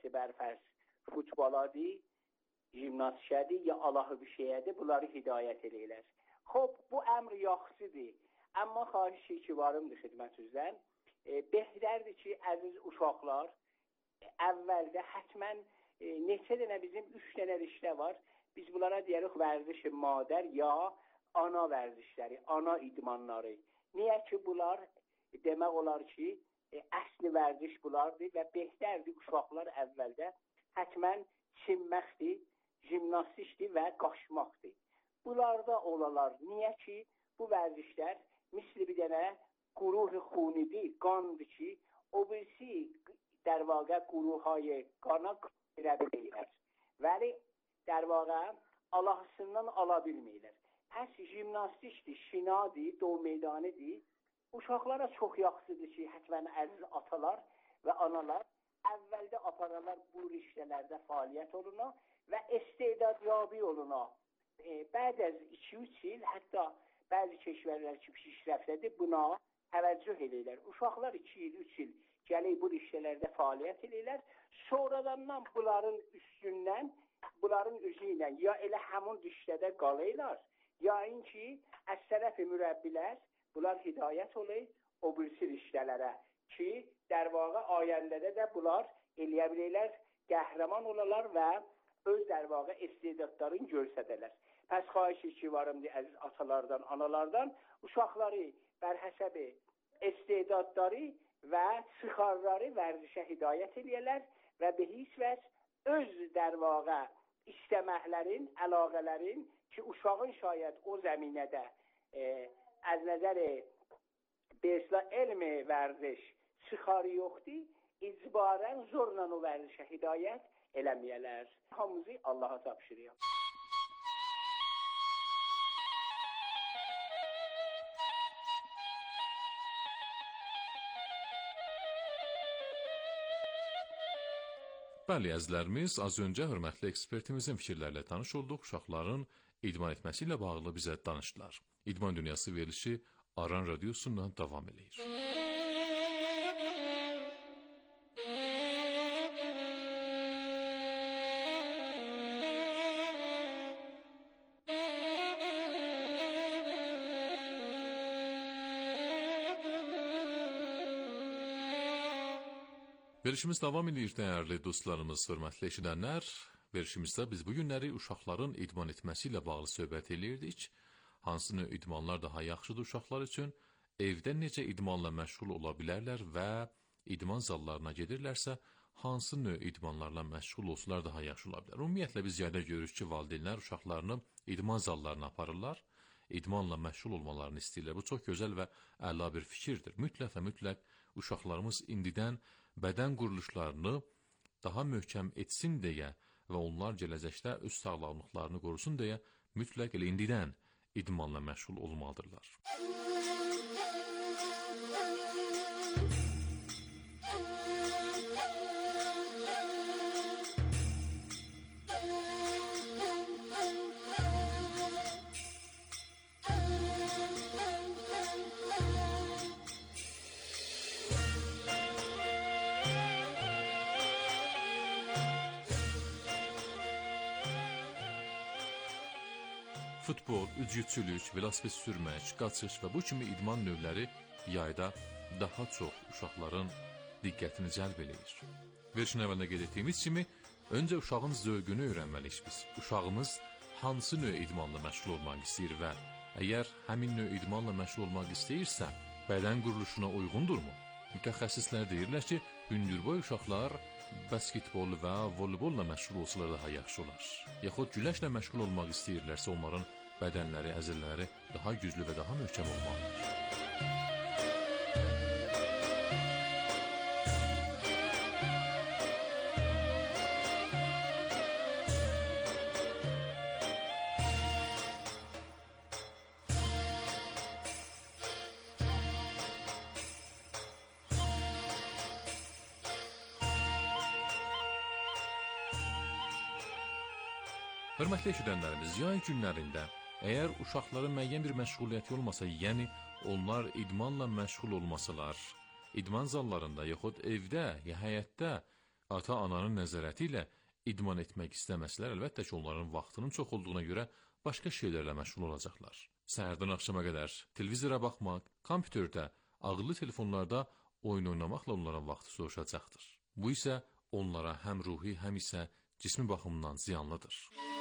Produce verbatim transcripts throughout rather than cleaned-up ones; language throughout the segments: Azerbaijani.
ki, bərfərs futboladır, jimnastikədir, ya Allahı bir şeyədir, bunları hidayət eləyirlər. Xob, bu əmr yaxşıdır. Amma xahişi ki varımdır xidmətinizdən. E, Behdərdir ki, əziz uşaqlar, e, əvvəldə hətmən e, neçə dənə bizim üç dənə riştə var. Biz bunlara deyirik vərdiş madər ya ana vərdişləri, ana idmanları. Niyə ki bunlar e, demək olar ki, e, əsli vərdiş bunlardır və behdərdir uşaqlar əvvəldə hətmən çinməkdir, jimnastikdir və qaçmaqdır. Bunlarda olalar. Niyə ki, bu vərdişlər misli bir dənə quruh-i xunidir, qandır ki, o birisi در واقع گروه های قانا را bilirlər. Vəli در واقع Allahsından ala bilmirlər. Pəs jimnastikdir, şinadır, do meydanıdır. Uşaqlara çox yaxşıdır ki, hətmən əziz atalar və analar əvvəldə apararlar bu riştələrdə fəaliyyət oluna və istedad yabi oluna. E, bəd az iki üç il, hətta bəzi keşvərlər ki, pişrəftədir, buna təvəccüh edirlər. Uşaqlar iki il, üç il gələk bu riştələrdə fəaliyyət edirlər. Sonradan bunların üstündən, bunların üzü ilə ya elə həmun riştədə qalırlar, ya inki əz tərəfi mürəbbilər bunlar hidayət olur o birisi riştələrə ki, در واقع ayəndədə də bunlar eləyə bilirlər, qəhrəman olarlar və öz در واقع istedadlarını görsədələr. Pəs xahişi ki varımdır əziz atalardan, analardan uşaqları bər həsəbi istedadları və sıxarları vərdişə hidayət eləyərlər və bir heç vəz öz در واقع istəməklərin, əlaqələrin ki uşağın şayət o zəminədə e, az nəzər besla elm vərdiş sıxarı yoxdur, icbarən zorla o vərdişə hidayət eləməyələr. Hamımızı Allaha tapşırıyıq. Bəli, əzlərimiz, az öncə hörmətli ekspertimizin fikirlərlə tanış olduq, uşaqların idman etməsi ilə bağlı bizə danışdılar. İdman Dünyası verilişi Aran Radiosundan davam edir. Verişimiz davam edir, dəyərli dostlarımız, hörmətli eşidənlər. Verişimizdə biz bu günləri uşaqların idman etməsi ilə bağlı söhbət edirdik. Hansı növ idmanlar daha yaxşıdır uşaqlar üçün, evdə necə idmanla məşğul ola bilərlər və idman zallarına gedirlərsə, hansı növ idmanlarla məşğul olsalar daha yaxşı ola bilər. Ümumiyyətlə biz yayda görürük ki, valideynlər uşaqlarını idman zallarına aparırlar, idmanla məşğul olmalarını istəyirlər. Bu çox gözəl və əla bir fikirdir. Mütləq və mütləq uşaqlarımız indidən bədən quruluşlarını daha möhkəm etsin deyə və onlar gələcəkdə öz sağlamlıqlarını qorusun deyə mütləq elə indidən idmanla məşğul olmalıdırlar. Futbol, üzgüçülük, velosiped sürmək, qaçış və bu kimi idman növləri yayda daha çox uşaqların diqqətini cəlb edir. Verişin əvvəlində qeyd etdiyimiz kimi, öncə uşağın zövqünü öyrənməliyik biz. Uşağımız hansı növ idmanla məşğul olmaq istəyir və əgər həmin növ idmanla məşğul olmaq istəyirsə, bədən quruluşuna uyğundurmu? Mütəxəssislər deyirlər ki, hündürboy uşaqlar basketbol və voleybolla məşğul olsalar daha yaxşı olar. Yaxud güləşlə məşğul olmaq istəyirlərsə, onların bədənləri, əzələləri daha güclü və daha möhkəm olmalıdır. Hörmətli eşidənlərimiz, yay günlərində əgər uşaqların müəyyən bir məşğuliyyəti olmasa, yəni onlar idmanla məşğul olmasalar, idman zallarında yaxud evdə, ya həyətdə Ata-ananın nəzarəti ilə idman etmək istəməsələr, əlbəttə ki, onların vaxtının çox olduğuna görə başqa şeylərlə məşğul olacaqlar. Səhərdən axşama qədər televizora baxmaq, kompüterdə, ağıllı telefonlarda oyun oynamaqla onların vaxtı soğuşacaqdır. Bu isə onlara həm ruhi, həm isə cismi baxımından ziyanlıdır.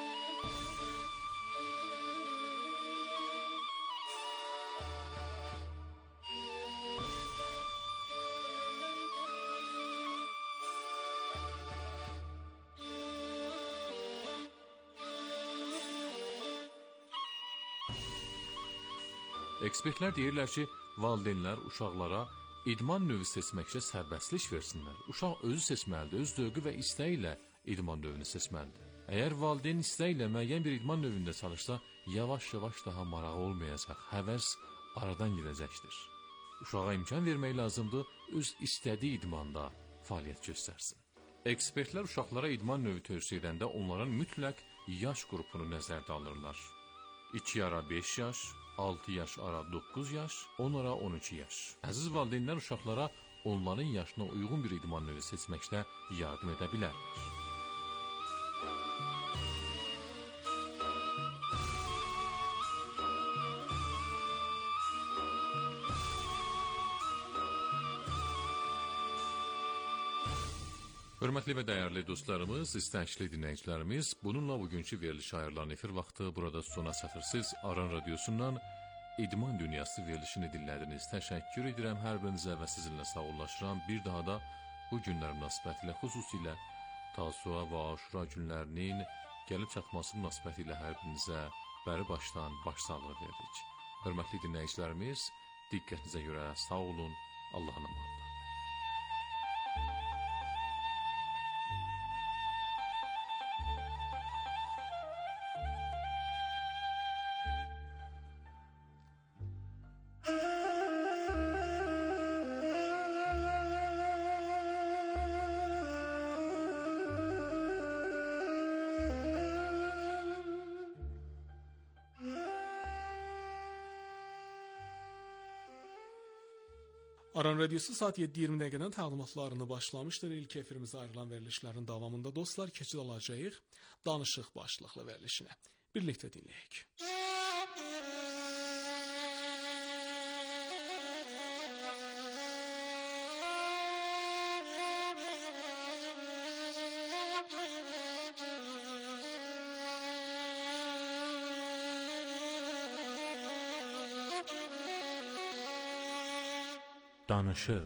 Ekspertlər deyirlər ki, valideynlər uşaqlara idman növü seçməkcə sərbəstlik versinlər. Uşaq özü seçməlidir, öz zövqü və istəyi ilə idman növünü seçməlidir. Əgər valideyn istəyi ilə müəyyən bir idman növündə çalışsa, yavaş-yavaş daha marağı olmayacaq, həvəs aradan gedəcəkdir. Uşağa imkan vermək lazımdır, öz istədiyi idmanda fəaliyyət göstərsin. Ekspertlər uşaqlara idman növü tövsiyə edəndə onların mütləq yaş qrupunu nəzərdə alırlar. iki ara beş yaş, altı yaş ara doqquz yaş, on ara on iki yaş. Əziz valideynlər uşaqlara onların yaşına uyğun bir idman növü seçməkdə yardım edə bilərlər. Hörmətli və dəyərli dostlarımız, istəkli dinləyicilərimiz, bununla bugünkü veriliş ayırılan efir vaxtı burada sona çatır. Aran Radiosundan İdman Dünyası verilişini dinlədiniz. Təşəkkür edirəm hər birinizə və sizinlə sağollaşıram. Bir daha da bu günlər münasibətilə, xüsusilə Tasua və Aşura günlərinin gəlib çatması münasibətilə hər birinizə bəri başdan başsağlığı veririk. Hörmətli dinləyicilərimiz, diqqətinizə görə sağ olun, Allah'a emanet. Aran Radyosu saat yeddi iyirmi dəqiqədən təqdimatlarını başlamışdır. İlk efirimizə ayrılan verilişlərin davamında dostlar keçid alacağıq danışıq başlıqlı verilişinə. Birlikdə dinləyək. Danışıq.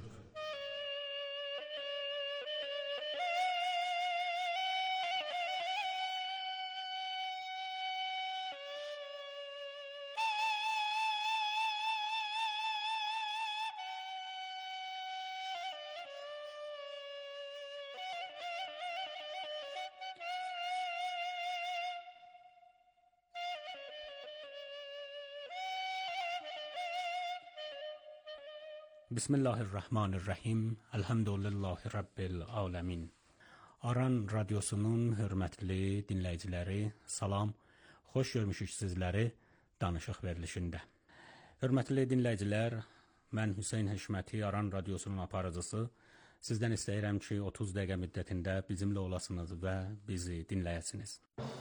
Bismillahirrahmanirrahim. Elhamdülillahi Rabbil alemin. Aran Radyosunun hörmətli dinləyiciləri, salam. Xoş görmüşük sizləri danışıq verilişində. Hörmətli dinləyicilər, mən Hüseyn Həşməti, Aran Radyosunun aparıcısı. Sizdən istəyirəm ki, otuz dəqiqə müddətində bizimlə olasınız və bizi dinləyəsiniz.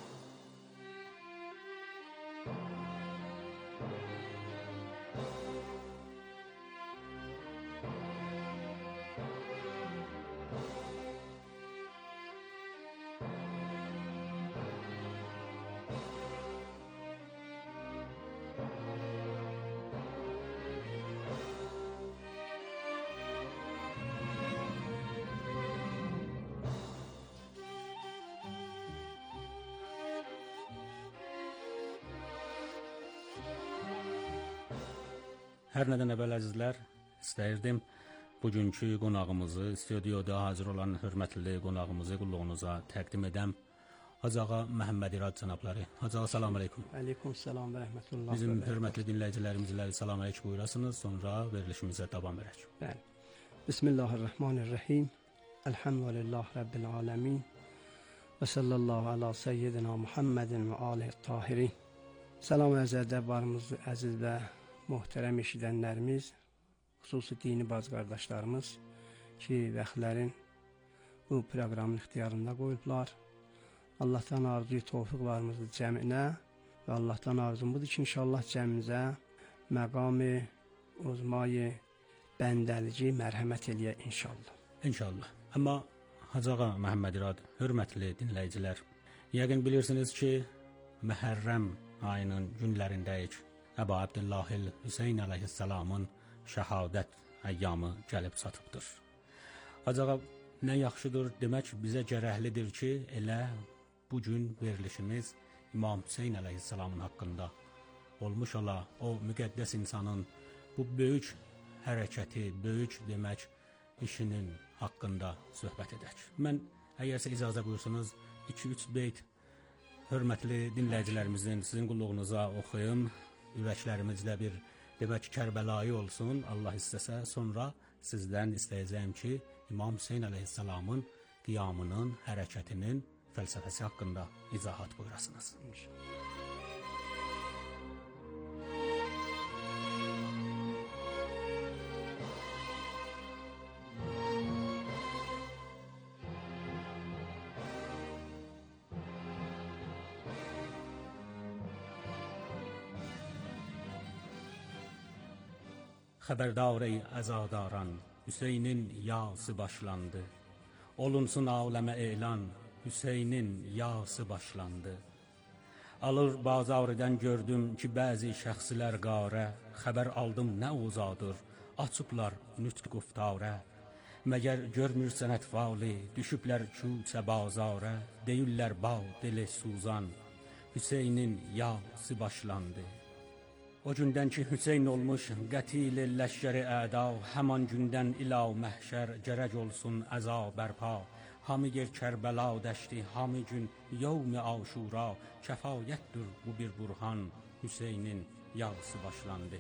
Hər nədən əvvəl əzizlər, istəyirdim bugünkü qonağımızı, stüdyoda hazır olan hörmətli qonağımızı qulluğunuza təqdim edəm. Hacı Ağa Məhəmməd İrad cənabları. Hacı Ağa, salam aleykum. Aleykum salam və rəhmətullah. Bizim hörmətli dinləyicilərimizlə salam aleykum buyurasınız, sonra verilişimizə davam edək. Bəli. Bismillahirrahmanirrahim. Elhamdülillah Rabbil alemin. Və sallallahu ala seyyidina Muhammedin və alihi tahirin. Salam əzədə varımız, əziz və möhtərəm eşidənlərimiz, xüsusi dini baz qardaşlarımız ki, vəxtlərin bu proqramın ixtiyarında qoyublar. Allahdan arzuyu tövfiqlarımızı cəminə və Allahdan arzum budur ki, inşallah cəmimizə məqami, uzmayı, bəndəlici mərhəmət eləyə inşallah. İnşallah. Amma Hacı Ağa Məhəmməd İrad, hörmətli dinləyicilər, yəqin bilirsiniz ki, Məhərrəm ayının günlərindəyik. Əbu Abdillahil Hüseyn əleyhissalamın şəhadət əyyamı gəlib çatıbdır. Hacı Ağa, nə yaxşıdır demək bizə gərəklidir ki, elə bu gün verilişimiz İmam Hüseyn əleyhissalamın haqqında olmuş ola, o müqəddəs insanın bu böyük hərəkəti, böyük demək işinin haqqında söhbət edək. Mən əgərsə icazə buyursunuz, iki üç beyt hörmətli dinləyicilərimizin sizin qulluğunuza oxuyum, ürəklərimizdə bir demək Kərbəlayı olsun, Allah istəsə, sonra sizdən istəyəcəyim ki, İmam Hüseyn əleyhissalamın qiyamının, hərəkətinin fəlsəfəsi haqqında izahat buyurasınız. Xəbərdar ey əzadaran, Hüseynin yası başlandı. Olunsun aləmə elan, Hüseynin yası başlandı. Alır bazarıdan gördüm ki, bəzi şəxslər qarə, xəbər aldım nə uzadır, açıblar nütq quftarə. Məgər görmürsən ətfali, düşüblər küçə bazarə, deyirlər bağ dili suzan, Hüseynin yası başlandı. O gündən ki, Hüseyn olmuş qətil ləşkəri əda, həman gündən ilav məhşər gərək olsun əza bərpa. Hamı yer Kərbəla dəşti, hamı gün yevmi aşura, kəfayətdir bu bir burhan, Hüseynin yağısı başlandı.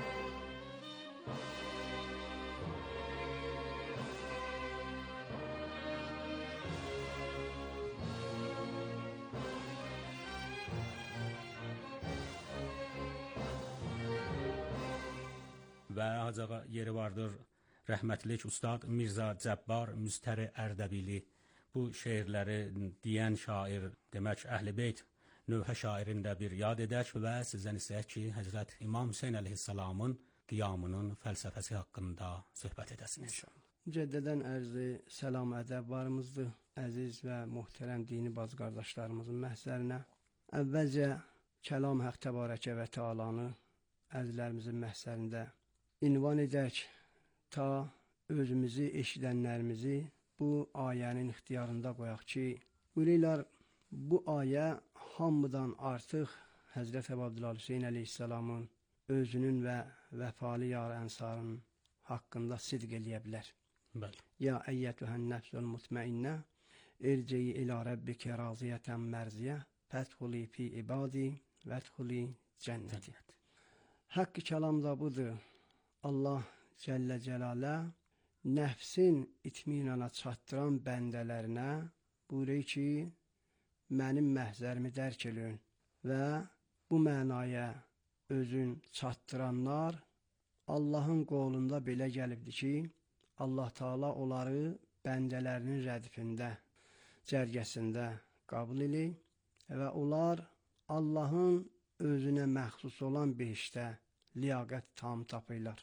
Və Hacı Ağa yeri vardır, rəhmətlik Ustad Mirzə Cəbbar Müstəri Ərdəbili bu şeirləri deyən şair, demək Əhl-i Beyt növhə şairində bir yad edək və sizdən istəyək ki, Həzrət İmam Hüseyn əleyhissalamın qiyamının fəlsəfəsi haqqında söhbət edəsiniz. Mücəddədən ərzi səlam ədəb varımızdır, əziz və muhtərəm dini baz qardaşlarımızın məhzərinə. Əvvəlcə kəlam Haqq Təbarəkə və Teala'nı əzizlərimizin məhzərində ünvan edək, ta özümüzü, eşidənlərimizi bu ayənin ixtiyarında qoyaq ki, buyururlar, bu ayə hamıdan artıq Həzrət Əbu Abdülhəl Hüseyn əleyhissalamın özünün və vəfalı yar ənsarın haqqında sidq eləyə bilər. Bəli. Ya əyyətühən nəfsül mutmainnə, irciyi ilə rəbbikə raziyətən mərziyə, fədxuli fi ibadi, vədxuli cənnəti. Haqq-ı kəlam da budur. Allah Cəllə Cəlalə nəfsin itminana çatdıran bəndələrinə buyuruyor ki, mənim məhzərimi dərk eləyin və bu mənaya özün çatdıranlar Allahın qolunda belə gəlibdir ki, Allah Taala onları bəndələrinin rədifində, cərgəsində qəbul edir və onlar Allahın özünə məxsus olan bir işdə liyaqət tam tapırlar.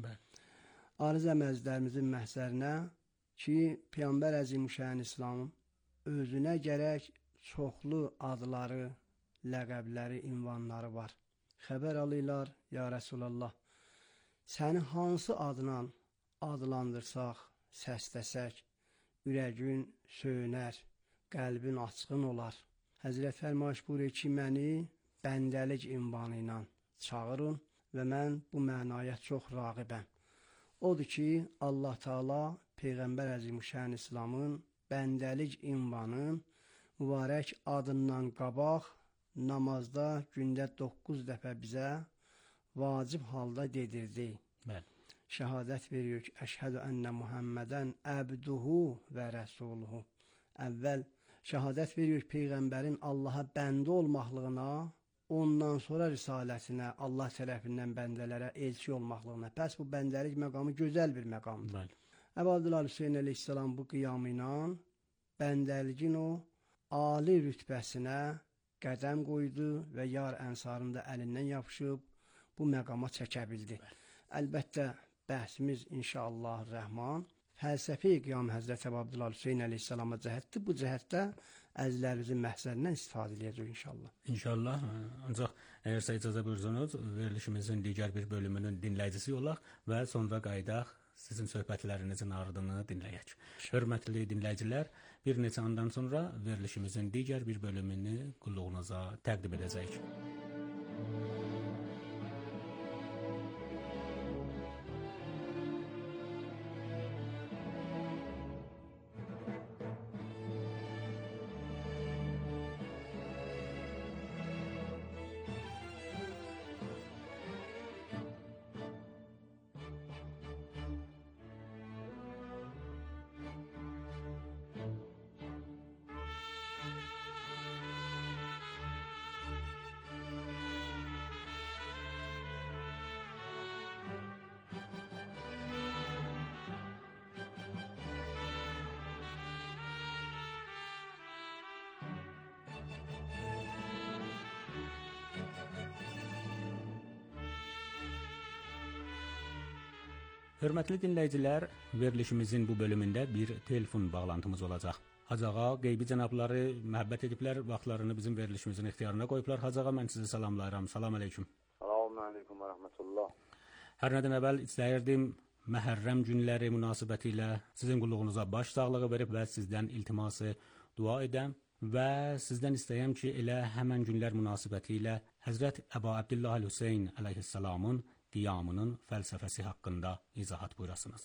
Arız əməzlərimizin məhzərinə ki, Peyğəmbər Əzimüşşənin İslamın özünə gərək çoxlu adları, ləqəbləri, ünvanları var. Xəbər alırlar, ya Rəsulallah, səni hansı adla adlandırsaq, səsləsək, ürəgün söyünər, qəlbin açqın olar. Həzrət fərmayış buyurur ki, məni bəndəlik ünvanı ilə çağırın və mən bu mənaya çox rağibəm. Odur ki, Allah Taala Peyğəmbər Əzimüşşənin İslamın bəndəlik ünvanın mübarək adından qabaq namazda gündə doqquz dəfə bizə vacib halda dedirdi. Bəli. Şəhadət veriyor ki, əşhədü ənnə Muhammədən əbduhu və rəsuluhu. Əvvəl şəhadət veriyor Peyğəmbərin Allaha bəndə olmaqlığına, ondan sonra risalətinə, Allah tərəfindən bəndələrə elçi olmaqlığına. Pəs bu bəndəlik məqamı gözəl bir məqamdır. Əbu Abdülhəl Hüseyn əleyhissalam bu qiyamı ilə bəndəliyin o ali rütbəsinə qədəm qoydu və yar ənsarın da əlindən yapışıb bu məqama çəkə bildi. Əlbəttə, bəhsimiz inşallah rəhman fəlsəfi qiyam Həzrət Əbu Abdüllah Hüseyn əleyhissalama cəhətdir. Bu cəhətdə əzizlərimizin məhzərindən istifadə edəcək inşallah. İnşallah. Ancaq əgər icazə buyursanız, verilişimizin digər bir bölümünün dinləyicisi olaq və sonra qayıdaq sizin söhbətlərinizin ardını dinləyək. Hörmətli dinləyicilər, bir neçə andan sonra verilişimizin digər bir bölümünü qulluğunuza təqdim edəcəyik. Hörmətli dinləyicilər, verilişimizin bu bölümündə bir telefon bağlantımız olacaq. Hacıağa, qeybi cənabları məhəbbət ediblər, vaxtlarını bizim verilişimizin ixtiyarına qoyublar. Hacıağa, mən sizi salamlayıram. Salam aleyküm. Salam aleyküm və rəhmətullah. Hər nədən əvvəl istəyirdim Məhərrəm günləri münasibəti ilə sizin qulluğunuza baş sağlığı verib və sizdən iltiması dua edəm və sizdən istəyəm ki, elə həmən günlər münasibəti ilə Həzrət Əbu Abdüllah Hüseyn əleyhissalamın qiyamının fəlsəfəsi haqqında izahat buyurasınız.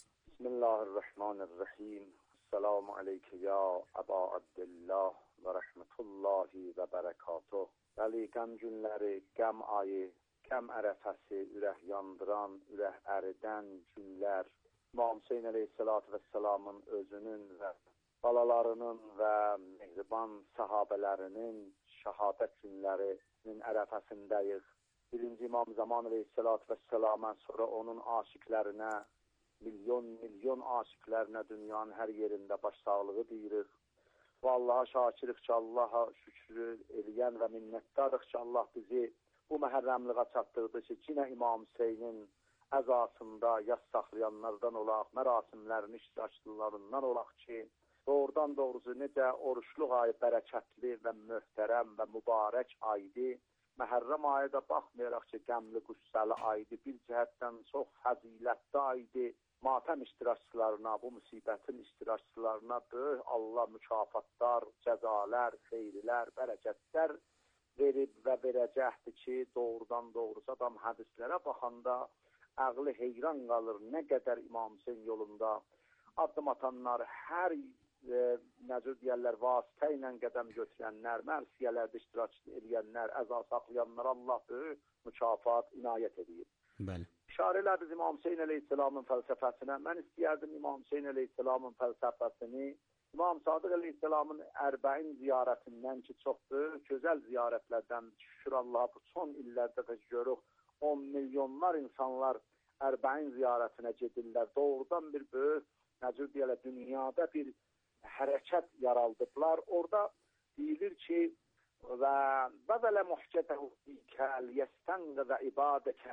Bismillahirrahmanirrahim. Selamu aleykə ya Əbu Abdüllah və rəhmətullahi və bərəkatuh. Bəli, qəm günləri, qəm ayı, qəm ərəfəsi, ürək yandıran, ürək əridən günlər. İmam Hüseyn əleyhissalatu vəssalamın özünün və balalarının və mehriban sahabələrinin şəhadət günlərinin ərəfəsindəyik. Birinci İmam Zaman əleyhissalatu vəssalama, sonra onun aşiqlərinə, milyon milyon aşiqlərinə dünyanın hər yerində başsağlığı deyirik. Və Allaha şakirik ki, Allaha şükrü eləyən və minnətdarıq ki, Allah bizi bu məhərrəmliğə çatdırdı ki, yine İmam Hüseynin əzasında yas saxlayanlardan olaq, mərasimlərin iştirakçılarından olaq ki, doğrudan doğrusu necə oruçluq ayı bərəkətli və möhtərəm və mübarək aydı. Məhərrəm ayı da baxmayaraq ki, qəmli qüssəli aydı, bir cəhətdən çox fəzilətli aydı. Matəm iştirakçılarına, bu musibətin iştirakçılarına böyük Allah mükafatlar, cəzalar, xeyrilər, bərəkətlər verib və verəcəkdir ki, doğrudan doğrusu adam hədislərə baxanda ağlı heyran qalır. Nə qədər İmam Hüseyn yolunda addım atanlar, hər e, necə deyərlər, vasitə ilə qədəm götürənlər, mərsiyələrdə iştirak edənlər, əza saxlayanlar Allah böyük mükafat inayət edir. Bəli. İşarə elədi İmam Hüseyn əleyhissalamın fəlsəfəsinə. Mən istəyərdim İmam Hüseyn əleyhissalamın fəlsəfəsini İmam Sadıq əleyhissalamın ərbəin ziyarətindən ki, çox böyük, gözəl ziyarətlərdən şükür Allah'a bu son illərdə də görürük, on milyonlar insanlar ərbəin ziyarətinə gedirlər. Doğrudan bir böyük, necə deyirlər, dünyada bir hərəkət yaraldıblar. Orada deyilir ki, və bəzələ muhkədəhu ikəl yəstəngə və ibadəkə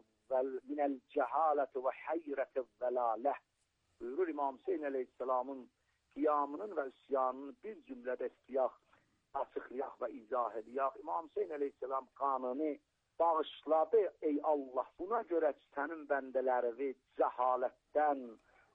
minəl cəhalət və həyrət vəlaləh. Buyurur İmam Hüseyn əleyhissalamın qiyamının və üsyanının bir cümlədə istiyaq, açıqlayaq və izah ediyaq. İmam Hüseyn əleyhissalam qanını bağışladı, ey Allah, buna görə ki, sənin bəndələrini cəhalətdən,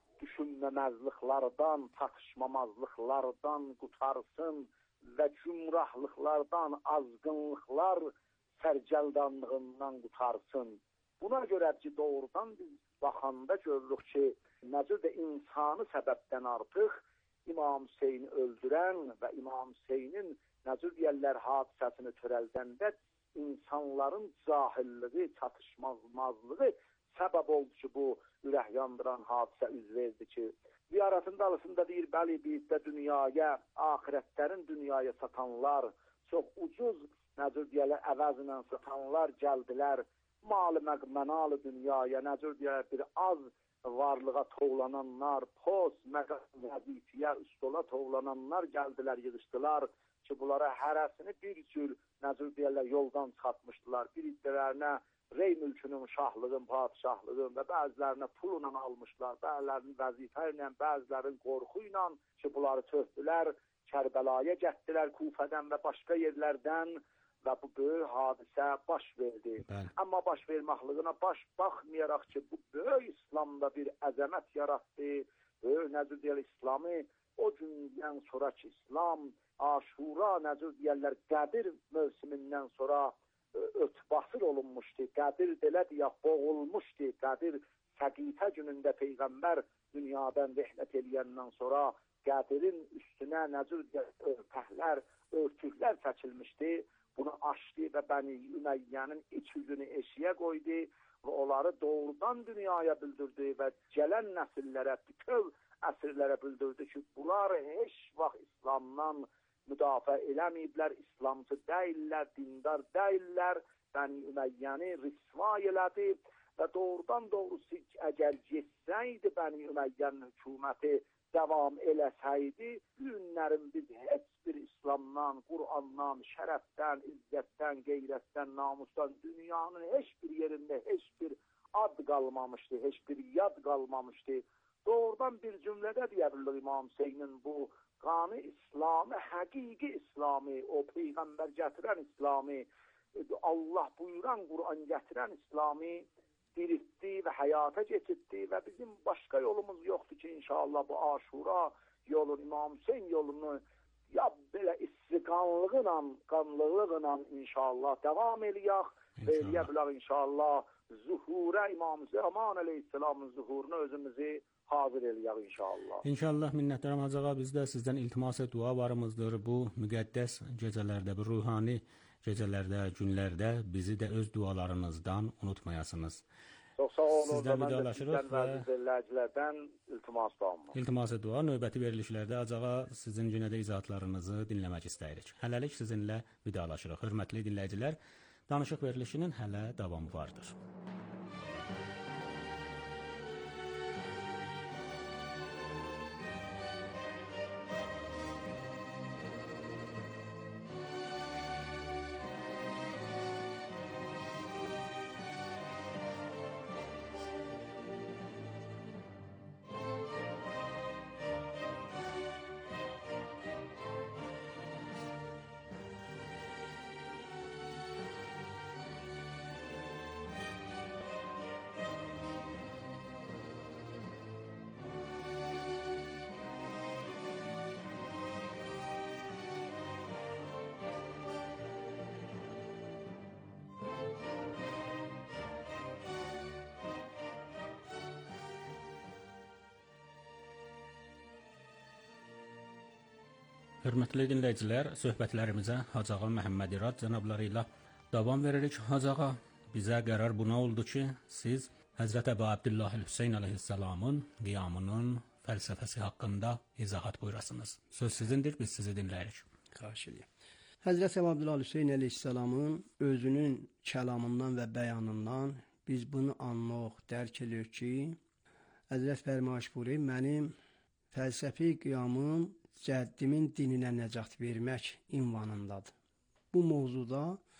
düşünməməzliklərdən, tartışmamazlıqlardan qutarsın və cümrahlıqlardan, azgınlıqlar sərgəldanlığından qutarsın. Buna görə ki, doğrudan biz baxanda görürük ki, necə də insanı səbəbdən artıq İmam Hüseyni öldürən və İmam Hüseynin necə deyərlər hadisəsini törəldəndə insanların cahilliği, çatışmazlığı səbəb oldu ki, bu ürək yandıran hadisə üz verdi ki, ziyarətin dalısında deyir, bəli, bizdə dünyaya, ahirətlərin dünyaya satanlar, çox ucuz, necə deyərlər, əvəzlə satanlar gəldilər, malı məqmənalı dünyaya, necə deyərlər, bir az varlığa tovlananlar, post, məqam, vəzifəyə, üstola tovlananlar gəldilər, yığışdılar ki, bunlara hərəsini bir cür, necür deyərlər, yoldan çıxartmışdılar. Bir iddələrinə rey mülkünün, şahlığın, padişahlığın və bəzilərinə pulla almışlar, bəzilərinin vəzifə ilə, bəzilərinin qorxu ilə ki, bunları töhdülər, Kərbəlaya getdilər Kufədən və başqa yerlərdən və bu böyük hadisə baş verdi. Bəli. Amma baş verməklığına baş baxmayaraq ki, bu böyük İslamda bir əzəmət yaratdı, böyük necür deyərlər, İslamı o gündən sonra ki, İslam, Aşura, necür deyərlər, Qədir mövsümündən sonra ötbasır olunmuşdu, Qədir belə deyək, boğulmuşdu, Qədir Səqifə günündə Peyğəmbər dünyadan rəhnət eləyəndən sonra Qədirin üstünə necür deyək, örtəklər, örtüklər çəkilmişdi. Bunu açdı və Bəni Üməyyənin iç yüzünü eşiyə qoydu və onları doğrudan dünyaya bildirdi və gələn nəsillərə, bütöv əsrlərə bildirdi ki, bunlar heç vaxt İslamdan müdafiə eləməyiblər, İslamcı deyirlər, dindar deyirlər, Bəni Üməyyəni rüsva elədi və doğrudan doğrusu əgər getsəydi Bəni Üməyyənin hökuməti devam eləsəydi, günlərin biz heç bir İslamdan, Qur'andan, şərəfdən, izzətdən, qeyrətdən, namusdan dünyanın heç bir yerində heç bir ad qalmamışdı, heç bir yad qalmamışdı. Doğrudan bir cümlədə deyə bilir İmam Hüseynin bu qanı İslamı, həqiqi İslamı, o Peyğəmbər gətirən İslamı, Allah buyuran Qur'an gətirən İslamı diriltdi və həyata keçirtdi və bizim başqa yolumuz yoxdur ki, inşallah bu Aşura yolu, İmam Hüseyin yolunu ya belə istiqanlığıyla, qanlılıqla inşallah devam eləyək və eləyə bilək inşallah zuhurə İmam Hüseyin Aleyhisselamın zuhurunu özümüzü hazır eləyək inşallah. İnşallah minnətdaram Hacı ağa, biz də sizdən iltimas et dua varımızdır. Bu müqəddəs gecələrdə, bu ruhani gecələrdə, günlərdə bizi də öz dualarınızdan unutmayasınız. Çox sağ olun. Sizdən vidalaşırıq və izləyicilərdən iltimas dağılmaq. İltimas dua növbəti verilişlərdə acağa sizin yenə də izahatlarınızı dinləmək istəyirik. Hələlik sizinlə vidalaşırıq. Hörmətli dinləyicilər, danışıq verilişinin hələ davamı vardır. Hörmətli dinləyicilər, söhbətlərimizə Hacı ağa Məhəmməd İrad cənabları ilə davam veririk. Hacı ağa, bizə qərar buna oldu ki, siz Həzrət Əbu Abdullah Hüseyn əleyhissalamın qiyamının fəlsəfəsi haqqında izahat buyurasınız. Söz sizindir, biz sizi dinləyirik. Xahiş edirəm. Həzrət Əbu Abdullah Hüseyn əleyhissalamın özünün kəlamından və bəyanından biz bunu anlıq, dərk edirik ki, Həzrət fərmayış buyurur, mənim fəlsəfi qiyamım cəddimin dininə nəcat vermək ünvanındadır. Bu mövzuda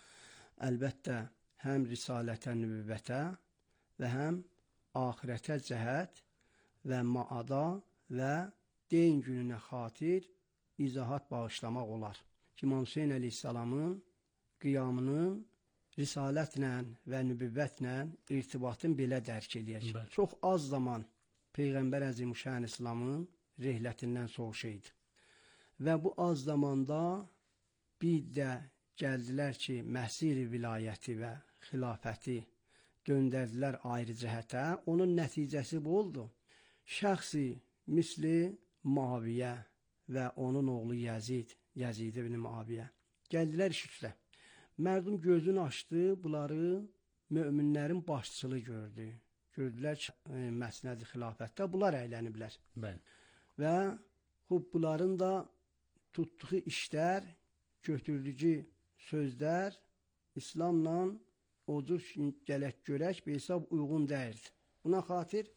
əlbəttə həm risalətə, nübüvvətə və həm axirətə cəhət və maada və deyin gününə xatir izahat bağışlamaq olar. İmam Hüseyn əleyhissalamın qiyamının risalətlə və nübüvvətlə irtibatın belə dərk edək. Çox az zaman Peyğəmbər Əzimüşşan İslamın rehlətindən soğuşuydu. Və bu az zamanda bir də gəldilər ki, məhsir vilayəti və xilafəti göndərdilər ayrı cəhətə. Onun nəticəsi bu oldu. Şəxsi misli Muaviyə və onun oğlu Yəzid, Yəzid ibn Muaviyə gəldilər iş üstə. Mərdum gözünü açdı, bunları möminlərin başçılığı gördü. Gördülər ki, məsnədi xilafətdə bunlar əyləniblər. Bəli. Və xub bunların da tutduğu işlər, götürdüyü sözlər İslamla o cür gələk görək bir hesab uyğun deyildi. Buna xatir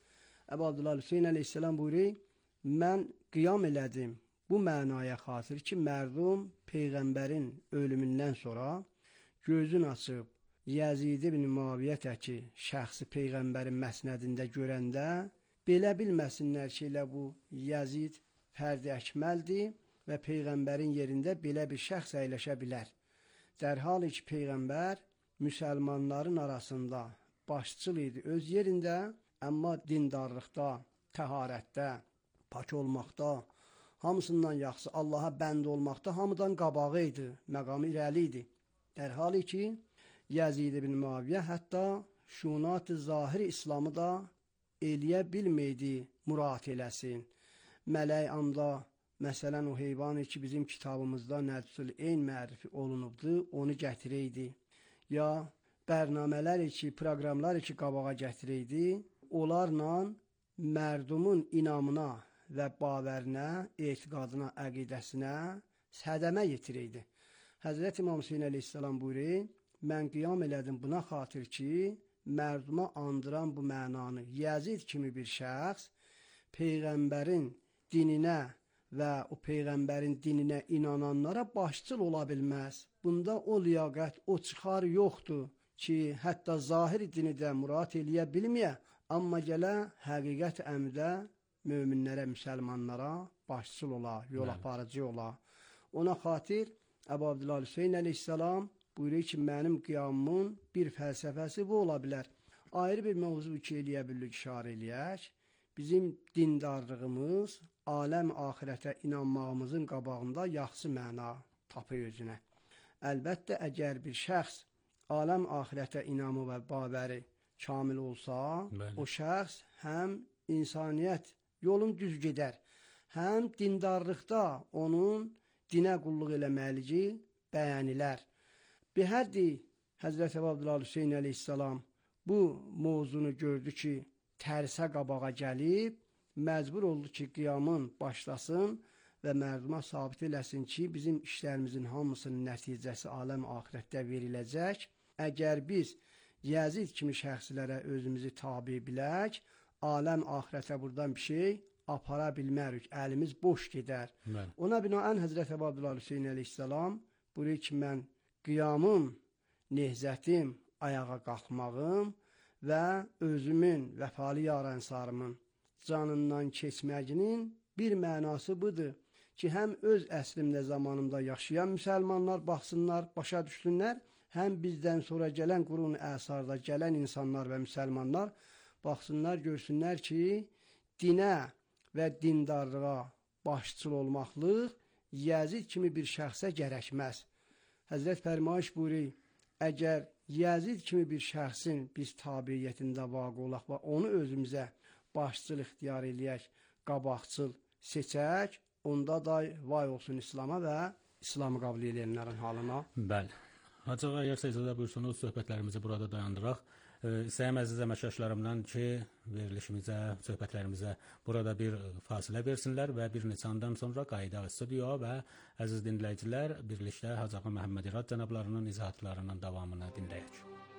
Əbu Abdullah Hüseyn əleyhissalam buyurur, mən qiyam elədim bu mənaya xatir ki, mərdum Peyğəmbərin ölümündən sonra gözün açıb Yəzid ibn Muaviyə təki şəxsi Peyğəmbərin məsnədində görəndə belə bilməsinlər ki, elə bu Yəzid fərdi əkməldir və Peyğəmbərin yerində belə bir şəxs əyləşə bilər. Dərhal ki, Peyğəmbər müsəlmanların arasında başçıl idi öz yerində, amma dindarlıqda, təharətdə, pak olmaqda, hamısından yaxşı Allaha bənd olmaqda hamıdan qabağı idi, məqamı irəli idi. Dərhal ki, Yəzid ibn Muaviyə hətta şunat-ı zahir İslamı da eləyə bilməydi, murat eləsin. Mələk anda, məsələn, o heyvanı ki, bizim kitabımızda Nəcsul Eyn mərifi olunubdu, onu gətirəydi. Ya bərnamələr ki, proqramlar ki, qabağa gətirəydi, onlarla mərdumun inamına və bavərinə, etiqadına, əqidəsinə sədəmə yetirəydi. Həzrət İmam Hüseyn əleyhissalam buyurur, mən qiyam elədim buna xatir ki, mərduma andıran bu mənanı Yəzid kimi bir şəxs Peyğəmbərin dininə və o Peyğəmbərin dininə inananlara başçıl ola bilməz. Bunda o liyaqət, o çıxar yoxdur ki, hətta zahir dini də murat eləyə bilməyə, amma gələ həqiqət əmdə möminlərə, müsəlmanlara başçıl ola, yol aparıcı ola. Ona xatir Əbu Abdullah Hüseyn əleyhissalam buyurur ki, mənim qiyamımın bir fəlsəfəsi bu ola bilər. Ayrı bir mövzu ki, eləyə bilirik, işarə eləyək. Bizim dindarlığımız, aləm axirətə inanmağımızın qabağında yaxşı məna tapır özünə. Əlbəttə, əgər bir şəxs aləm axirətə inamı və babəri kamil olsa, Bəli. O şəxs həm insaniyyət yolun düz gedər, həm dindarlıqda onun dinə qulluq eləməlici bəyənilər. Behərdi Həzrət Əbu Abdullah Hüseyn əleyhissalam bu mövzunu gördü ki, tərsə qabağa gəlib, məcbur oldu ki, qiyamın başlasın və mərduma sabit eləsin ki, bizim işlərimizin hamısının nəticəsi aləm axirətdə veriləcək. Əgər biz Yəzid kimi şəxslərə özümüzü tabi bilək, aləm axirətə buradan bir şey apara bilmərik, əlimiz boş gedər. Mən. Ona binaən Həzrət Əbu Abdullah Hüseyn əleyhissalam buyurur ki, mən qiyamım, nehzətim, ayağa qalxmağım və özümün, vəfalı yar ənsarımın canından keçməyinin bir mənası budur ki, həm öz əslimdə zamanımda yaşayan müsəlmanlar baxsınlar, başa düşsünlər, həm bizdən sonra gələn qurun əsarda gələn insanlar və müsəlmanlar baxsınlar, görsünlər ki, dinə və dindarlığa başçıl olmaqlıq Yəzid kimi bir şəxsə gərəkməz. Həzrət fərmayış buyurur, əgər Yəzid kimi bir şəxsin biz tabiyyətində vaqe olaq və onu özümüzə başçıl ixtiyar eləyək, qabaqçıl seçək, onda da vay olsun İslama və İslamı qəbul edənlərin halına. Bəli. Hacı ağa, əgər icazə buyursunuz, söhbətlərimizi burada dayandıraq. İstəyəm əziz əməkdaşlarımdan ki, verilişimizə, söhbətlərimizə burada bir fasilə versinlər və bir neçə andan sonra qayıdaq studiyoya və əziz dinləyicilər, birlikdə Hacı ağa Məhəmməd İrad cənablarının izahatlarının davamını dinləyək.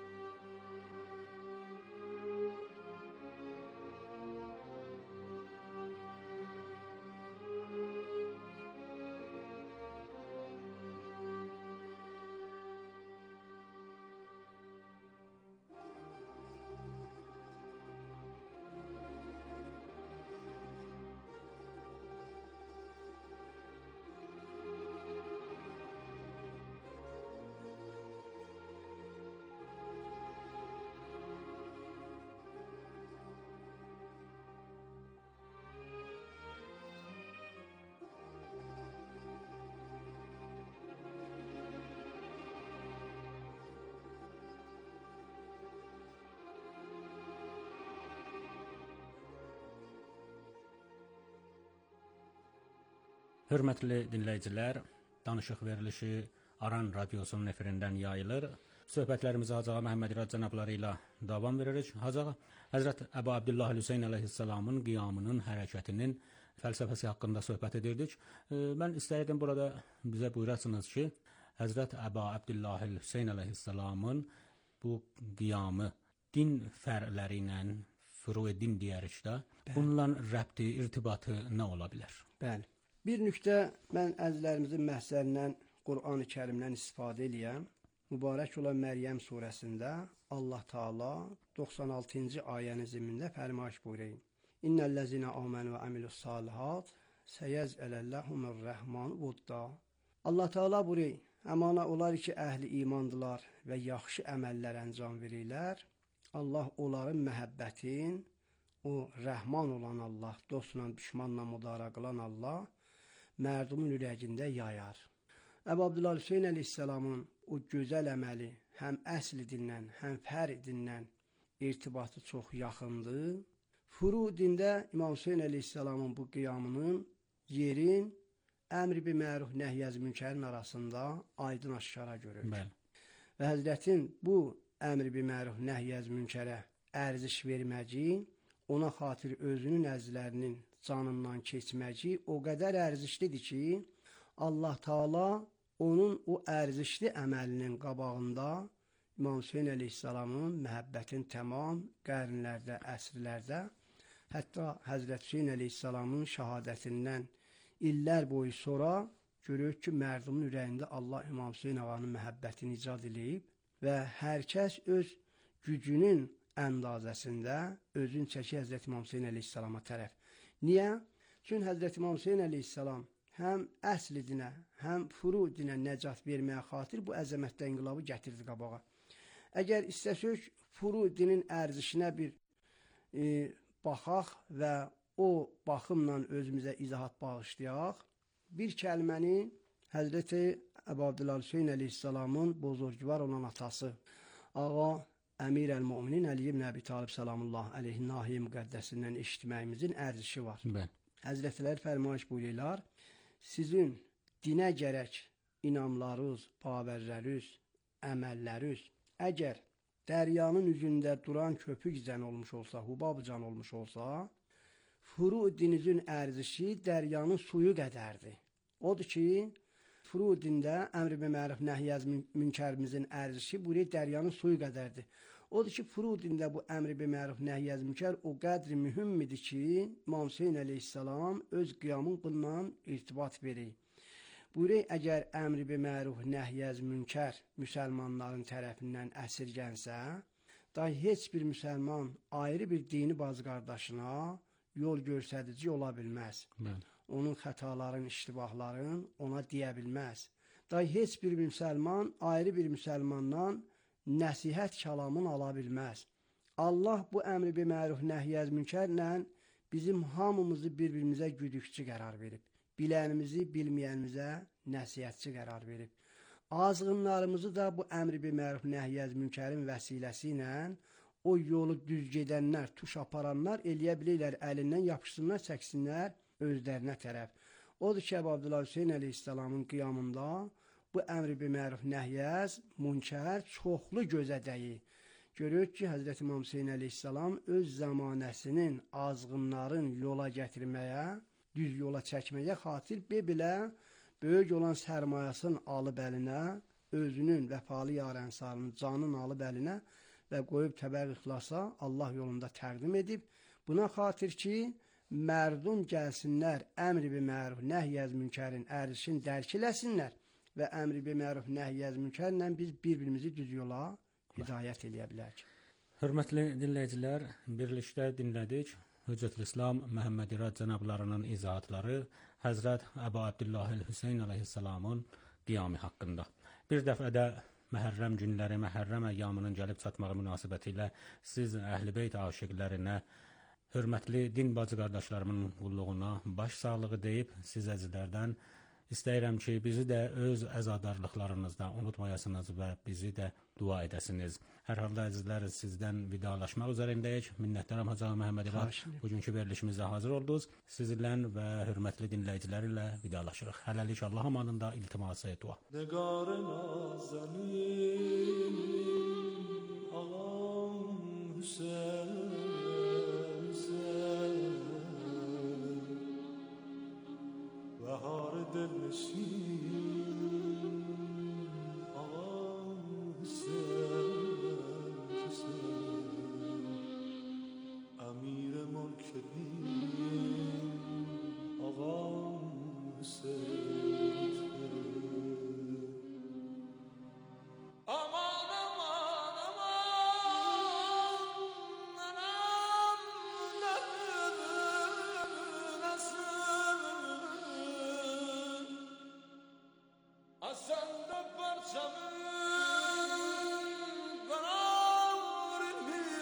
Hörmətli dinləyicilər, danışıq verilişi Aran radiosunun efirindən yayılır. Söhbətlərimizi Hacı ağa Məhəmməd İrad cənabları ilə davam veririk. Hacı ağa, Həzrət Əbu Abdullah Hüseyn əleyhissalamın qiyamının, hərəkətinin fəlsəfəsi haqqında söhbət edirdik. Mən istəyirdim burada bizə buyurasınız ki, Həzrət Əbu Abdullah Hüseyn əleyhissalamın bu qiyamı din fərqləri ilə furu din deyərik də. Bununla rəbti, irtibatı nə ola bilər? Bəli. Bir nöqtə mən əzizlərimizin məhzərindən Qur'an-ı Kərimdən istifadə eləyəm. Mübarək olan Məryəm surəsində Allah Taala doxsan altıncı ayənin zimində fərmayiş buyurur. İnnellezine amenu ve amilus salihat seyez'elellahumur rahman vudda. Allah Taala buyurur, əmana olar ki, əhli imandılar və yaxşı əməllər əncam verirlər. Allah onların məhəbbətin, o rəhman olan Allah, dostla, düşmanla müdarə qılan Allah mərdumun ürəyində yayar. Əbu Abdüllah Hüseyn əleyhissalamın o gözəl əməli həm əsl dindən, həm fərq dindən irtibatı çox yaxındır. Furu dində İmam Hüseyn əleyhissalamın bu qiyamının yerin əmr bi məruf nəhyəz münkərin arasında aydın aşkara görür. Bəli. Və Həzrətin bu əmr bi məruf nəhyəz münkərə ərziş verməci, ona xatir özünün əzlərinin canından keçməci o qədər ərzişlidir ki, Allah Taala onun o ərzişli əməlinin qabağında İmam Hüseyn əleyhissalamın məhəbbətin tamam qarnlərdə, əsrlərdə, hətta Həzrət Hüseyn əleyhissalamın şəhadətindən illər boyu sonra görürük ki, mərdumun ürəyində Allah İmam Hüseyn ağanın məhəbbətini icad edib və hər kəs öz gücünün əndazəsində özün çəki Həzrət İmam Hüseyn əleyhissalama tərəf. Niyə? Çünki Həzrət İmam Hüseyn əleyhissalam həm əsl dinə, həm furu dinə nəcat verməyə xatir bu əzəmətdə inqilabı gətirdi qabağa. Əgər istəsək furu dinin ərzişinə bir e, baxaq və o baxımla özümüzə izahat bağışlayaq, bir kəlməni Həzrəti Əbu Abdüllah Hüseyn əleyhissalamın bozorgvar olan atası, ağa Əmir əl-Müminin Əli ibn Əbi Talib salamullah əleyhin nahiyə müqəddəsindən eşitməyimizin ərzişi var. Bəli. Həzrətlər fərmayiş buyururlar, sizin dinə gərək inamlarınız, baverləriniz, əməlləriniz əgər dəryanın üzündə duran köpük zən olmuş olsa, hubab can olmuş olsa, furu dinizin ərzişi dəryanın suyu qədərdir. Odur ki, furu dində əmr bi məruf nəhyəz münkərimizin ərzişi buraya dəryanın suyu qədərdir. Odur ki, furu dində bu əmr bi məruf nəhyəz münkər o qədri mühümmidir ki, İmam Hüseyn əleyhissalam öz qiyamın bundan irtibat verir. Buyuruq, əgər əmr bi məruf nəhyəz münkər müsəlmanların tərəfindən əsirgənsə, dahi heç bir müsəlman ayrı bir dini bacı qardaşına yol göstərici ola bilməz. Bəli. Onun xətaların, iştibahların ona deyə bilməz. Dahi heç bir müsəlman ayrı bir müsəlmandan nəsihət kəlamını ala bilməz. Allah bu əmri bi məruf nəhyəz münkərlə bizim hamımızı bir-birimizə güdükçü qərar verib. Bilənimizi bilməyənimizə nəsihətçi qərar verib. Azğınlarımızı da bu əmri bi məruf nəhyəz münkərin vəsiləsi ilə o yolu düz gedənlər, tuş aparanlar eləyə bilirlər, əlindən yapışsınlar, çəksinlər özlərinə tərəf. Odur ki, Əbu Abdüllah Hüseyn əleyhissalamın qiyamında bu əmr bi məruf nəhyəz münkər çoxlu gözə dəyir. Görürük ki, Həzrət İmam Hüseyn əleyhissalam öz zamanəsinin azğınların yola gətirməyə, düz yola çəkməyə xatir bebilə böyük olan sərmayəsinin alıb əlinə, özünün vəfalı yar ənsarının canın alıb əlinə və qoyub təbəq ixlasa Allah yolunda təqdim edib. Buna xatir ki, mərdum gəlsinlər, əmr bi məruf nəhyəz münkərin ərzişini dərk eləsinlər və əmr bi məruf nəhyəz münkərlə biz bir-birimizi düz yola hidayət eləyə bilərik. Hörmətli dinləyicilər, birlikdə dinlədik Hüccətül İslam Məhəmməd İrad cənablarının izahatları Həzrət Əbu Abdüllah Hüseyn əleyhissalamın qiyamı haqqında. Bir dəfə də Məhərrəm günləri, Məhərrəm əyyamının gəlib çatmağı münasibətilə siz Əhl-i Beyt aşiqlərinə, hörmətli din bacı qardaşlarımın qulluğuna baş sağlığı deyib siz əzizlərdən istəyirəm ki, bizi də öz əzadarlıqlarınızda unutmayasınız və bizi də dua edəsiniz. Hər halda əzizlər, sizdən vidalaşmaq üzərindəyik. Minnətdaram Hacı Məhəmməd İrad, bugünkü verilişimizdə hazır oldunuz. Sizinlə və hörmətli dinləyicilər ilə vidalaşırıq. Hələlik Allah amanında iltiması dua. Nəqar nazanin ağam Hüseyn Bahar delleşin ağam Hüseyin Hüseyin Asanda parçamın kanarın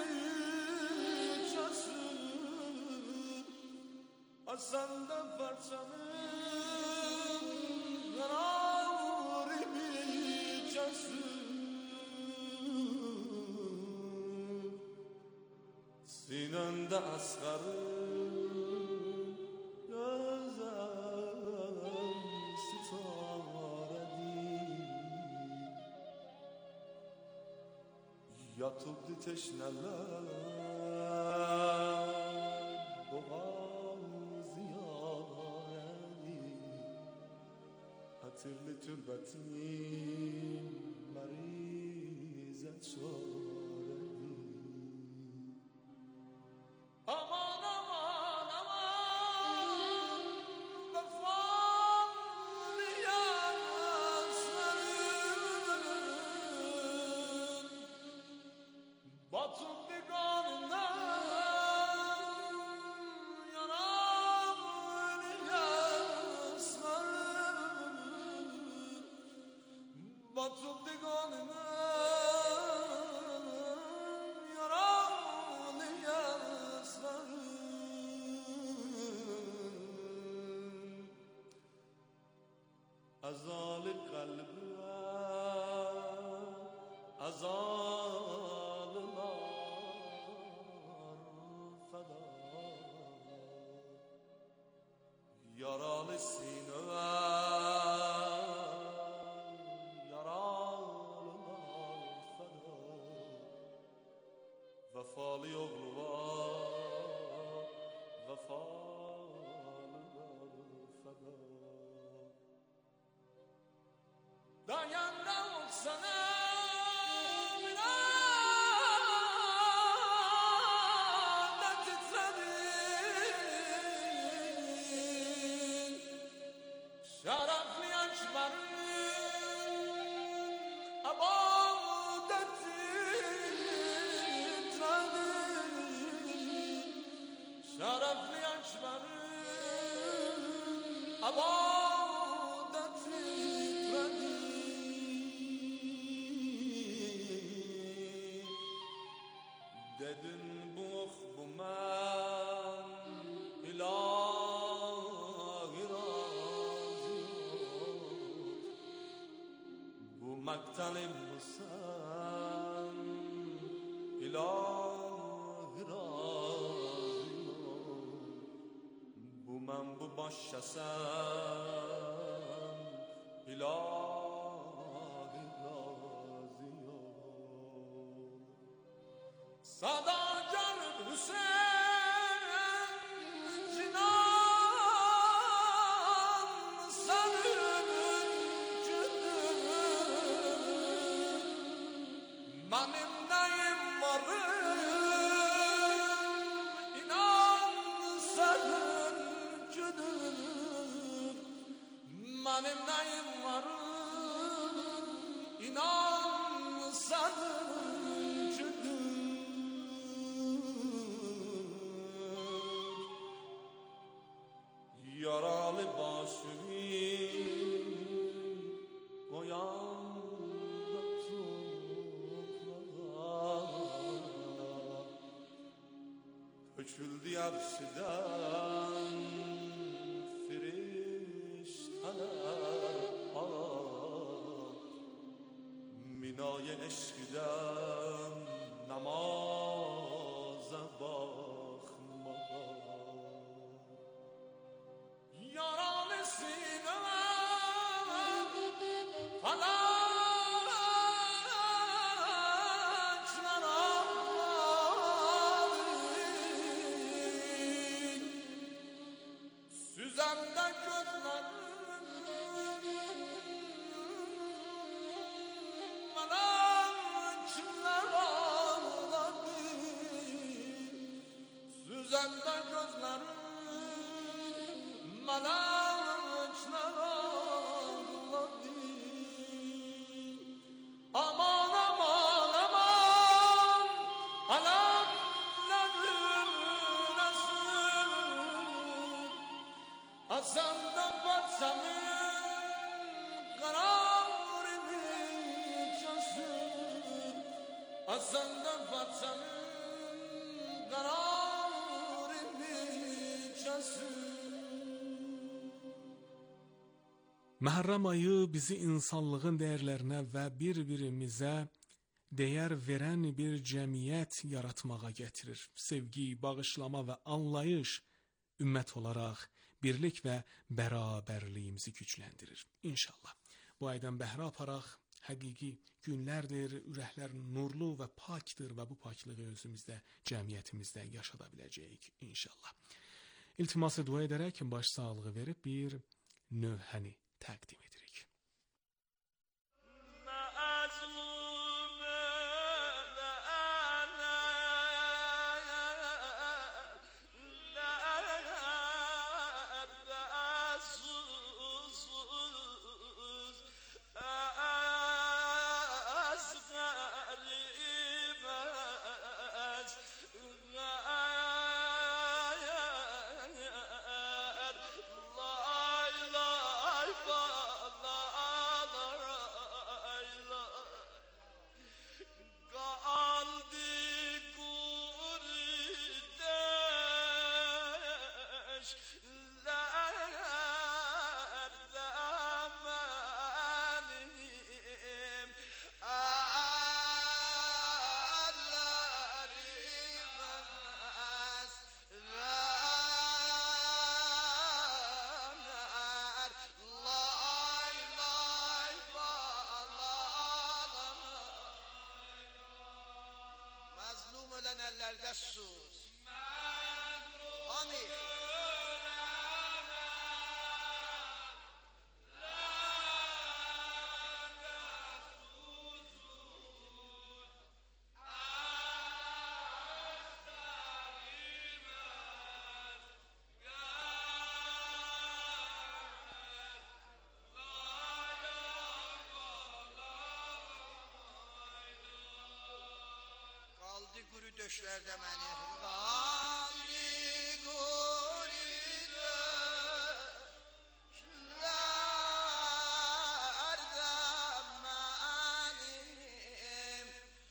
içasın. Asanda parçamın kanarın içasın. Sinanda asgarın gözüm sitaredi. Yatıldı teşneler boğaz yaredi. Hatırlı türbetin marizet çaredi. Aman aman aman vefalı yasların batıp diganından yanan yasların batıp diganından yanan yasların azali kalbe azalılar feda. Yaralı sineme yaralılar feda. Vefalı oğlu var vefalılar feda. Dayan da olsana binada titredin. Şaraflı yançların abadet titredin. Şaraflı yançların abadet titredin. Dedin bu oh bu men ilahi razı yok. Bu maktalim bu sen ilahi razı yok. Bu men bu başa sen ilahi razı yok. Sada canım Hüseyin cinan senin cüdür. Benim neyim varım inan senin cüdür. Benim neyim varım inan senin cüdür. Yaralı başımı koyan toprağa. Döküldü yarşıdan firişteler ağlar. Minaya eşkiden namaza bakma. Yaralı sineme falançlar ağladın. Süzende gözlerin falançlar زندان فتنın kararı bilcesin. Məhərrəm ayı bizi insanlığın dəyərlərinə və bir-birimizə dəyər verən bir cəmiyyət yaratmağa gətirir. Sevgi, bağışlama və anlayış ümmət olaraq birlik və bərabərliyimizi gücləndirir. İnşallah. Bu aydan bəhrə aparaq, həqiqi günlərdir, ürəklər nurlu və pakdır və bu paklığı özümüzdə, cəmiyyətimizdə yaşada biləcəyik inşallah. İltiması dua edərək baş sağlığı verib bir növhəni təqdim edirik. Ellerde sus. Hani? Döşlerde məni qaldı quridə şüllərdə mənim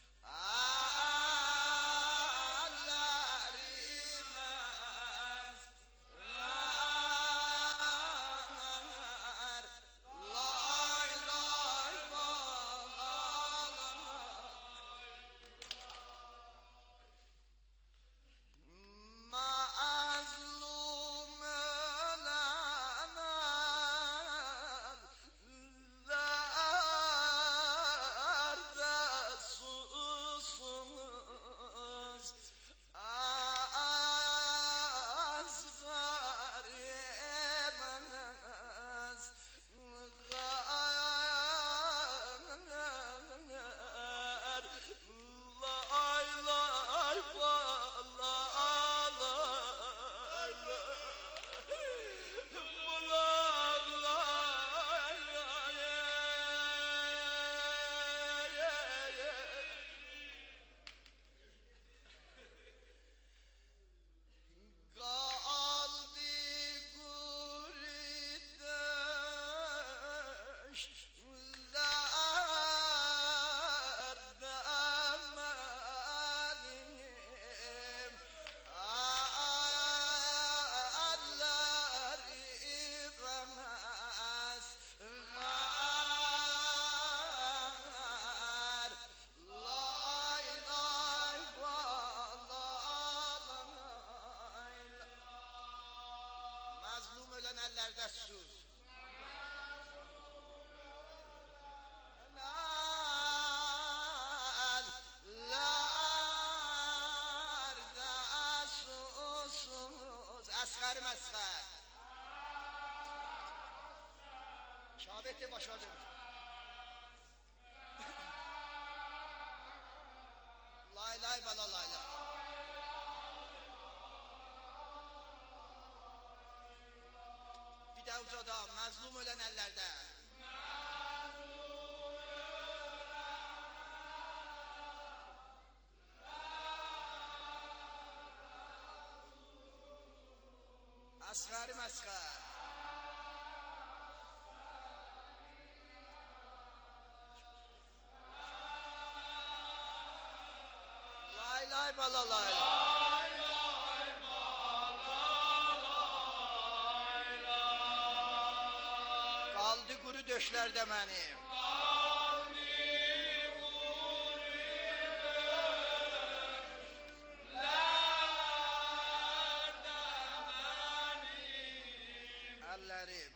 əllərimə rəğər lay lay bağlama ellerde sus. Ellerde susuz. Asgar mesgar. Şabette başladım. Lay lay bala lay lay. Ucada mazlum ölen ellerde. Asgari masgar. lay bala lay. Kaldı kuru döşlerde benim. Ellerim.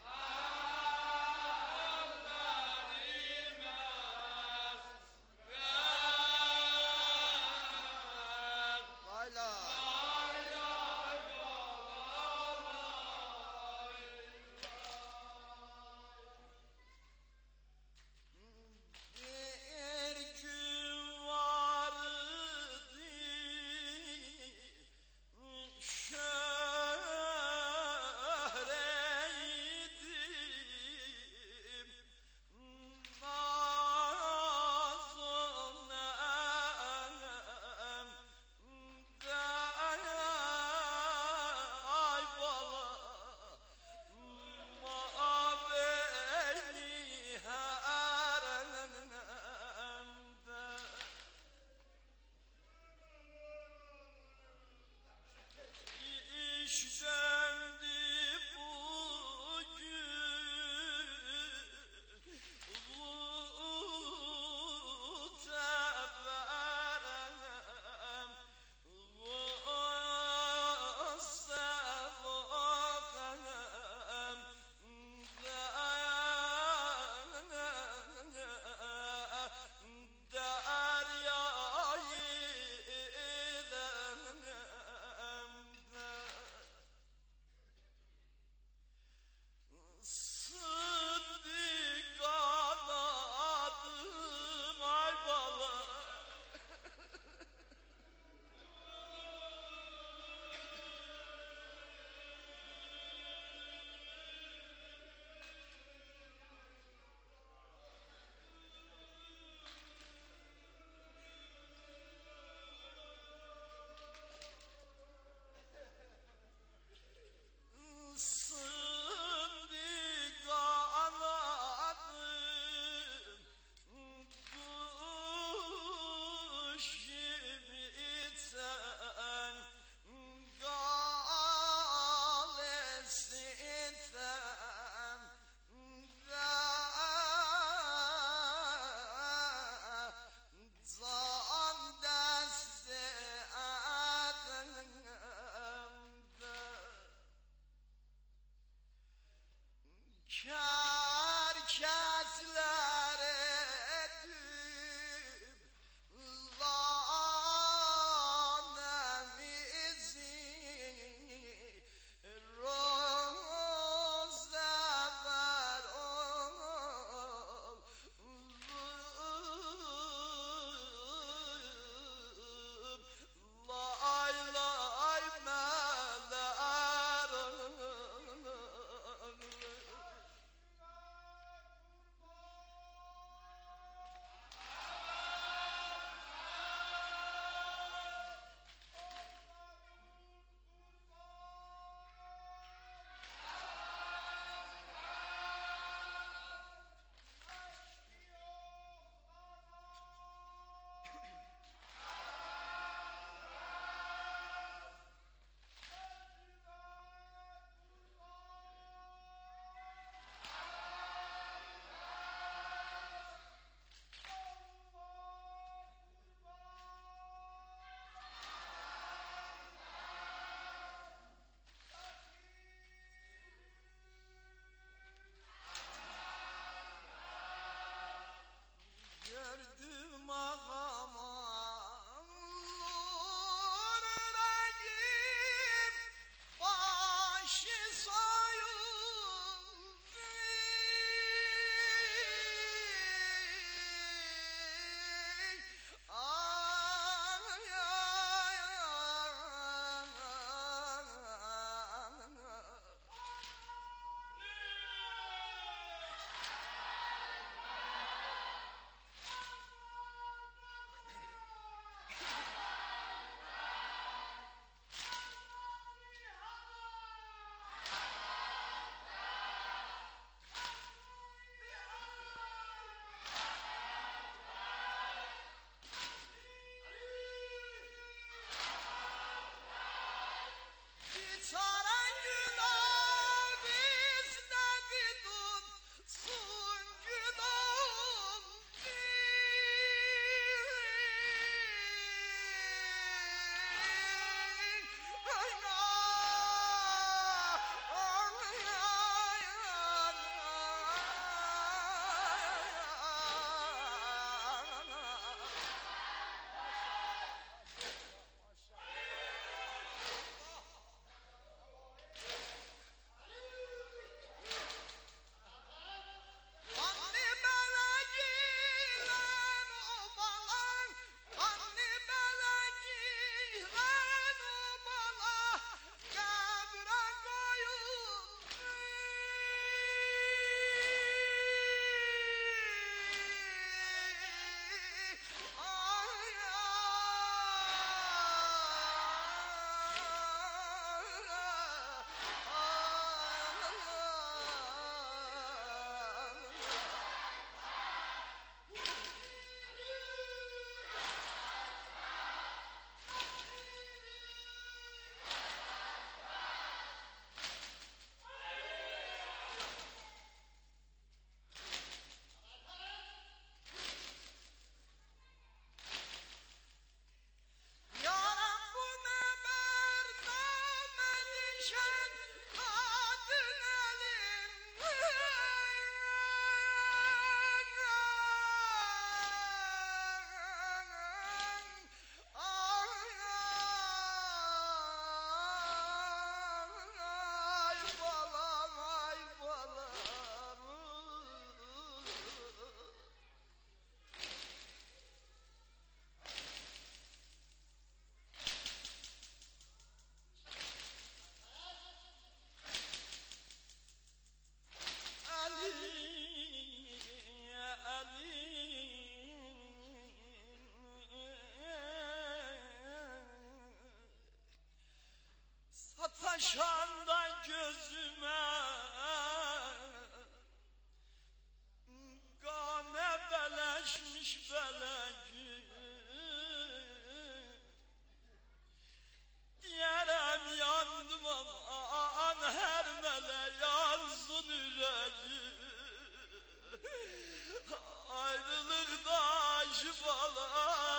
بالا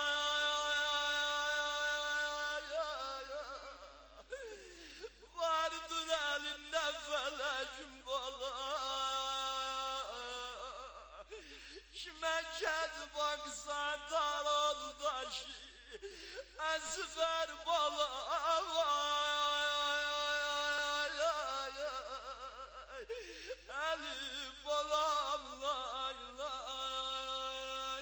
vardır elinde felacım bala kime kez baksa daral taşı ezber bala eli balam lay lay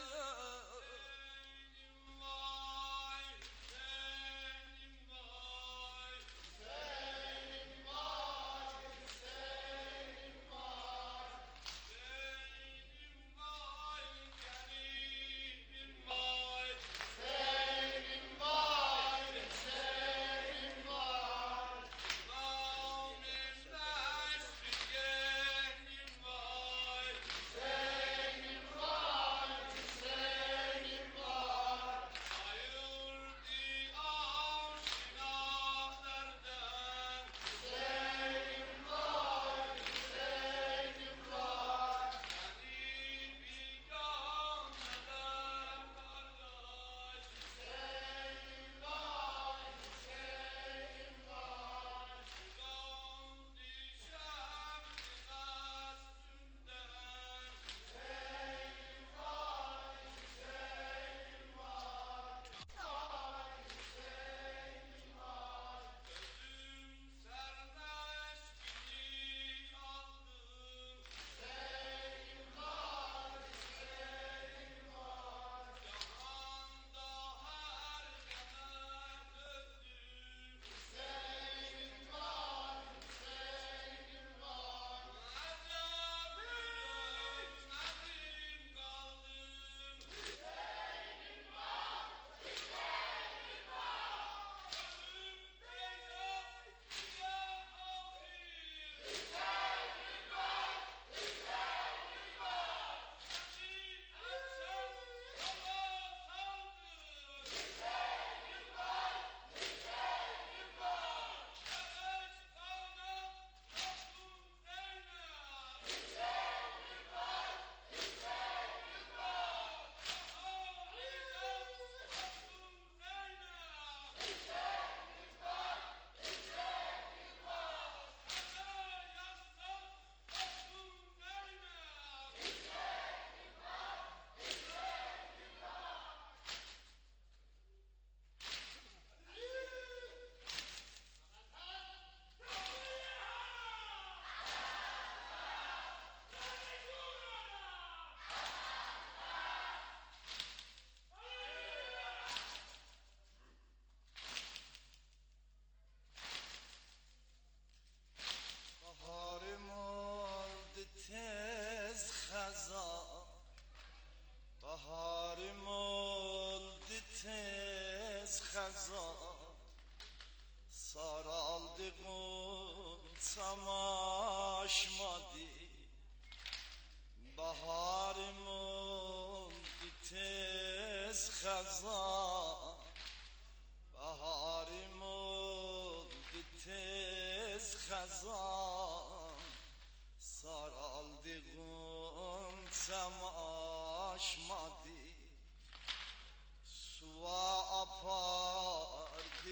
Baharım oldu tez xəzan saraldığım samaşmadı Baharım oldu tez xəzan Baharım oldu tez xəzan saraldığım samaşmadı Suva apardı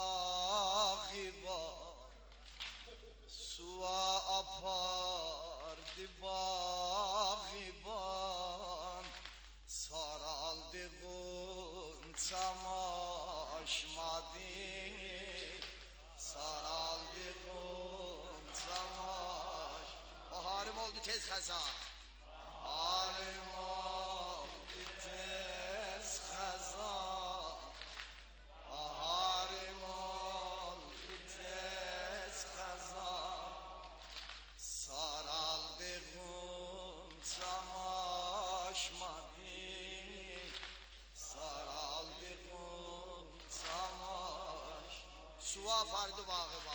bağıban Suva apardı bağıban Saraldığım samaşmadı Saraldığım samaş Baharım oldu tez xəzan Baharım oldu tez xəzan Baharım oldu tez xəzan Saraldığım samaşmadı Saraldığım samaş Suva fardı bağı var